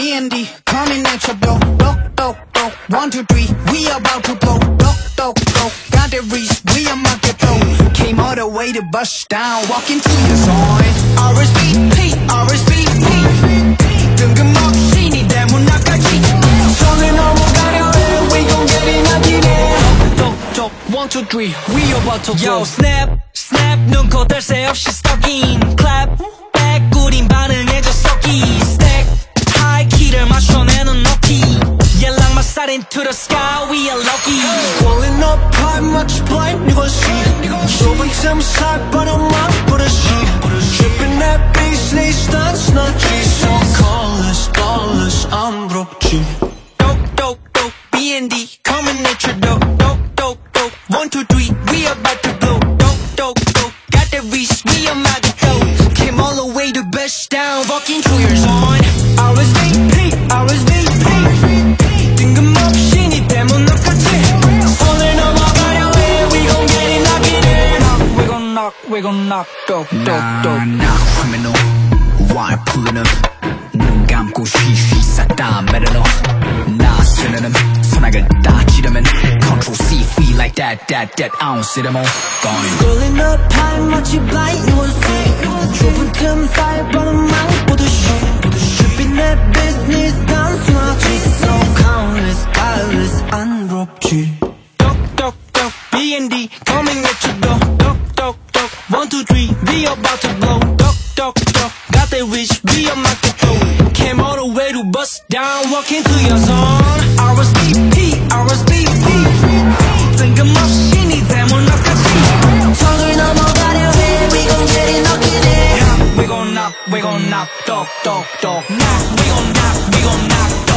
B&D coming at your door. Dok. 1, 2, 3, we about to blow. Dok. Got the reach, we are market flow. Came all the way to bust down, walking to your zone. RSVP. 뜬금없이 네 대문 나까지 손을 넘어가려 해. We gon' get it 나기네. Dok. 1, 2, 3, we about to blow. Yo, snap, 눈 코뜰 새 없이 stalking. Clap back, 우린 반응해줘 썩기. Stack, high key를 맞춰내는 높이. 연락 마살 into the sky, we are lucky. Rolling up high, 마치 blind 이것이 좁은 틈 사이 바람만 부르시. Tripping that bass, 내 stance 너지. So call us, 안 부럽지. Dok, B&D coming at your door. Dok, 1, 2, 3, we about to blow. Dok, got the reach, we are magic though. Came all the way to bust down, walking through your zone. RSVP. 뜬금없이 네 대문 너까지 손을 넘어가려 해. We gon' get it 나기네. We gon' knock. Dok. criminal wire pulling up 눈 감고 쉬쉬 싹 다 매려놓 나 쓰는 선악을 다 찌르면 Control C feel like that I don't see them all going Rolling up high 마치 blind 이것이 좁은 틈 사이 바람만 보듯이 Tripping that business 단순하지. So countless 안 부럽지. Dok, B&D coming at your door. Dok, 1, 2, 3, we about to blow. Dok, got that reach, we are market flow. Came all the way to bust down, walking to your zone. RSVP. 뜬금없이 네 대문 너까지 손을 넘어가려 해. We gon' get it 나기네. We gon' knock. Dok. We gon' knock.